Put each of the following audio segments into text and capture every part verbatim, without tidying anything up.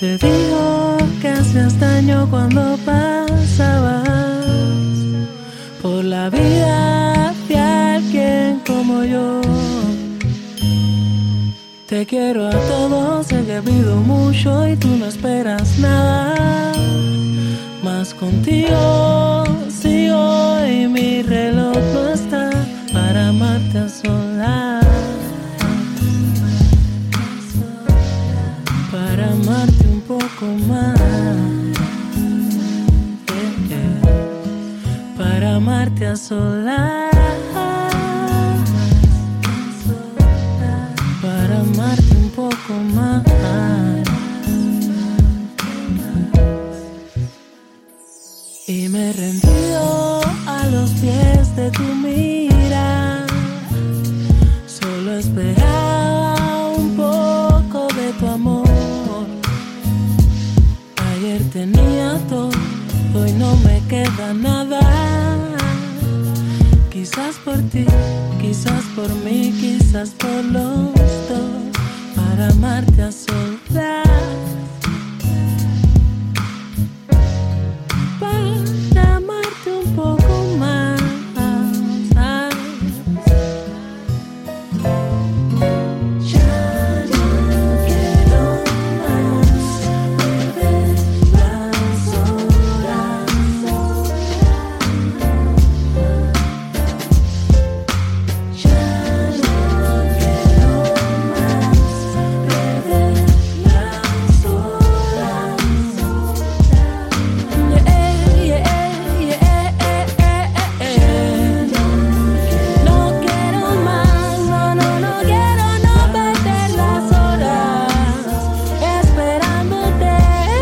te dijo que hacías daño cuando pasabas por la vida de alguien como yo. Te quiero a todos, sé que pido mucho y tú no esperas nada más contigo. Si hoy mi reloj no está para amarte a solas, para amarte un poco más, yeah, yeah. Para amarte a solas, para amarte un poco más. Y me he rendido a los pies de tu mira, solo esperaba un poco de tu amor. Ayer tenía todo, hoy no me queda nada. Quizás por ti, quizás por mí, quizás por los dos, para amarte a solas, para amarte un poco más. Ya no quiero más perder las horas. Ya no quiero más perder las horas. Yeah, yeah, yeah, yeah, yeah. No quiero más, no, no, no quiero no perder las horas esperándote.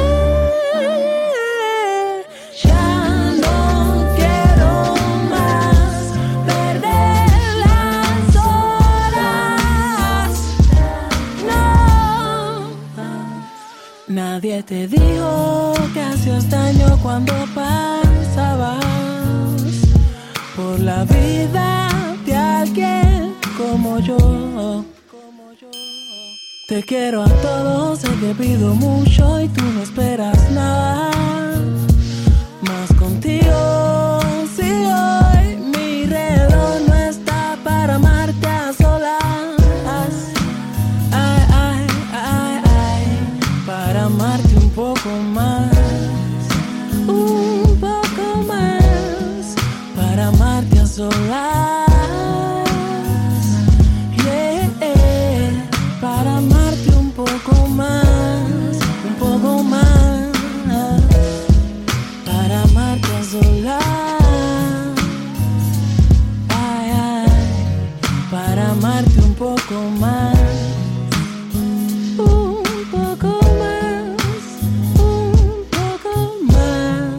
Ya no quiero más perder las horas. No. Nadie te dijo que hacías daño cuando pasabas por la vida de alguien como yo. Te quiero a todos, sé que pido mucho y tú no esperas nada más contigo. Si hoy mi reloj no está para amarte a solas, ay, ay, ay, ay, para amarte un poco más, un poco más, para amarte a solas, yeah, para amarte un poco más, un poco más, para amarte a solas, ay, ay, para amarte un poco más, un poco más, un poco más.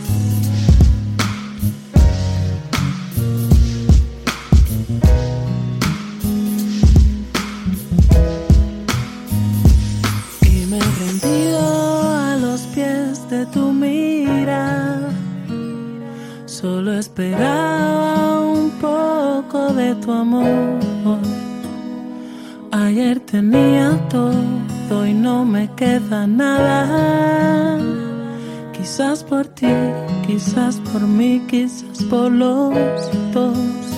Y me he rendido a los pies de tu mira, solo esperaba un poco de tu amor. Ayer tenía todo y no me queda nada. Quizás por ti, quizás por mí, quizás por los dos,